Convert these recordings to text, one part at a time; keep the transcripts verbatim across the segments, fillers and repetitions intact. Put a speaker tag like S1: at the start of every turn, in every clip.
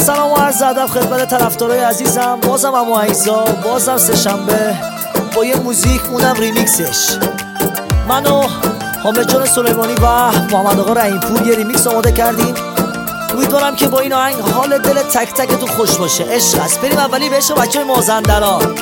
S1: سلام و عرض ادب خدمت طرفدارای عزیزم. بازم عمو عیسا، بازم سه شنبه با یه موزیک، اونم ریمیکسش. من و حامد جان سلیمانی و محمد آقا رحیم‌پور یه ریمیکس آماده کردیم. امیدوارم که با این آهنگ حال دل تک تکتون خوش باشه. عشق است. بریم اولی به عشق بچه‌های مازندران.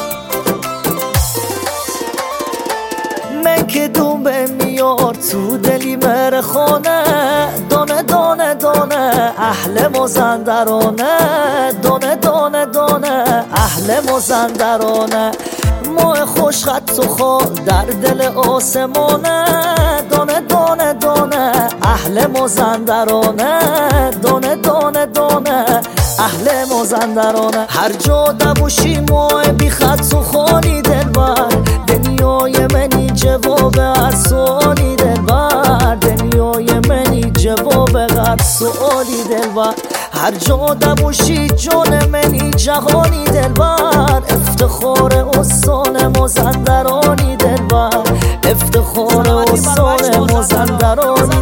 S1: من که دومه میار تو دلی مر خانه، دانه دانه دانه اهل مازندرانه، دانه دانه دانه اهل مازندرانه. ماه خوش خط و خال در دل آسمانه، دانه دانه دانه اهل مازندرانه، دانه دانه دانه اهل مازندرانه. هر جا دبوشی ماه بی خط و خالی دلبر، دنیای منی جواب هر سوالی دلبر، دنیای منی جواب هر سوالی دلبر. هر جا دبوشی جان منی جهانی دلبر، افتخار استان مازندرانی دلبر، افتخار استان مازندرانی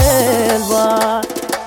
S1: دلبر.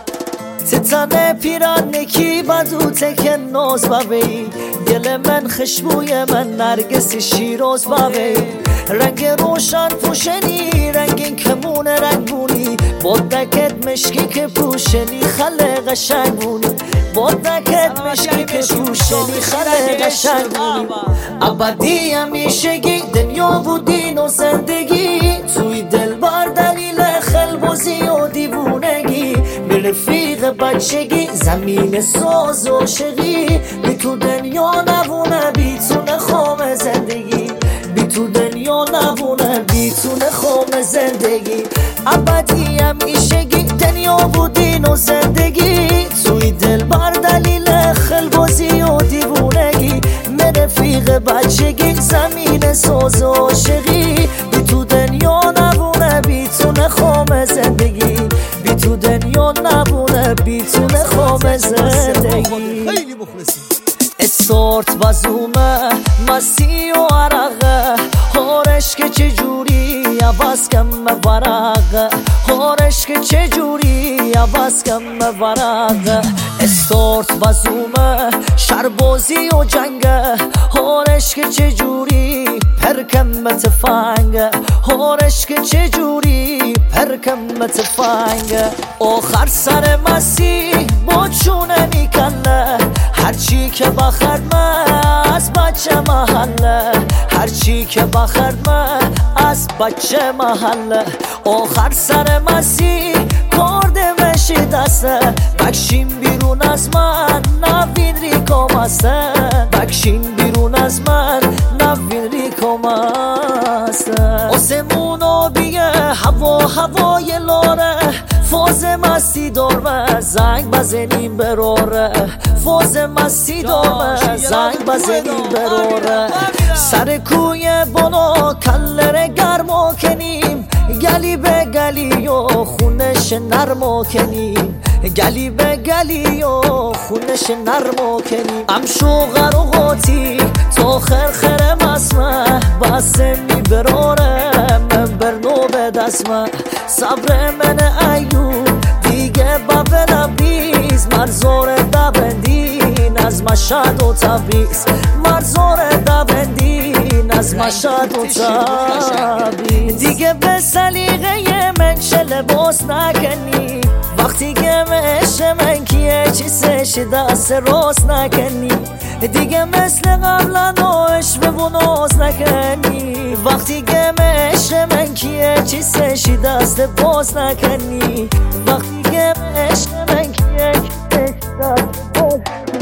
S1: تتنه پیران کی بدو تک ناز ببی، دل من خشبوی من نرگس شیراز ببی. رنگ روشن پوشنی، رنگین کمون رنگونی، با دکت مشکی که پوشنی خله قشنگونی، با دکت مشکی که پوشنی خله قشنگونی. ابدی همیشگی دنیا بودین و زندگی، توی دل بر دلیل خلبازی و دیوونگی. رفیق بچگی زمین ساز و عاشقی، بی تو دنیا نبونه بی تو نخوام زندگی، بی تو دنیا نبونه بی تو نخوام زندگی. ابدی همیشگی دنیا بودین و زندگی، توی دل بر دلیل خلبازی و دیوونگی. من رفیق بچگی زمین ساز و عاشقی، بی تو دنیا نبونه بی تو نخوام زندگی، بی تو دنیا نبونه بی تو نخوام زندگی.
S2: خیلی مخلصی.
S1: استارت و زومه مسی و عرقه، هارش که چجوری عوض کم ورقه، هارش که چجوری عوض کم ورقه. استارت و زومه شربازی و جنگه، هارش که چجوری پرکم تفنگه، هارش که چجوری پرکم تفنگه. آخر سر مسی با چونه میکنه، هرچی که بخرد من از بچه محله، هرچی که بخرد من از بچه محله. آخر سر مسی کرده مشی دسته، بکشین بیرون از من نوین ریکام هستن، بکشین بیرون از من نوین ریکام هستن. آسمون آبیه هوا هوای لاره، فاز مستی دارمه زنگ بزنیم براره، فاز مستی دارمه زنگ بزنیم براره. سر کوی بالا کلر گرما کنیم، گلی به گلی و خونش نرما کنیم، گلی به گلی و خونش نرما کنیم. ام شوغر و قاطی تا خرخر مسمه، بسه می براره من برنو به دستمه. صبر من ایوب دیگه بب نبیز، مرزار دبندین از مشهد و تبریز، مرزار دبندین از مشهد و تبریز. دیگه به سلیقه من چه لباس نکنی، وقتی که عشق من کیه چیزش دست راست نکنی. دیگه مثل قبلا عشق به ناز نکنی، وقتی که عشق من کیه چیزش دست باز نکنی، وقتی که عشق من کیه دست باز.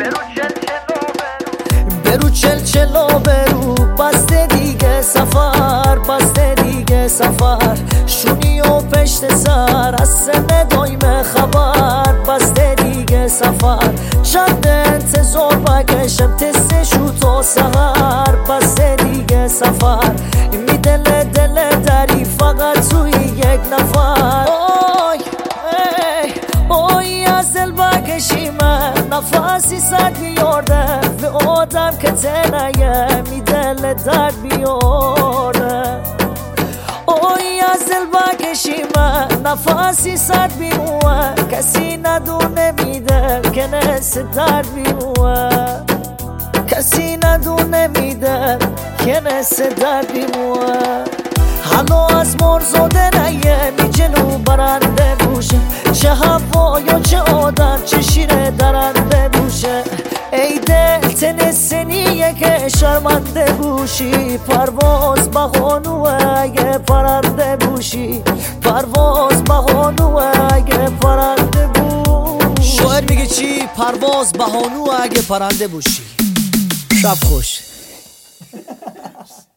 S1: برو چل چلا برو بسته دیگه سفر، بسته دیگه سفر. شونی و پشت سر از سن دایم خبر، بسته دیگه سفر. چند انتظار بکشم تستشو تا سهر، بسته دیگه سفر. می دل دل دری فقط توی یک نفر. آی ای آی از دل بکشی من نفسی سر بیارده، به آدم که تنیه می دل درد بیارده. آی از دل بکشی من نفسی سر بیموه، کسی ندونه میده که نه مثل در بیموه کسی ندونه میده که مثل در بیموه حالا از مرزاده نیه می جنوب برنده بوشه چه هوا یا چه آدم چه شیره درنده بوشه ای دل تنسنیه که شرمنده بوشی پرواز بهانوه اگه پرنده بوشی پرواز بهانوه اگه پرنده بوشی
S2: شاعر میگه چی؟ پرواز بهانوه اگه پرنده بوشی. شب خوش.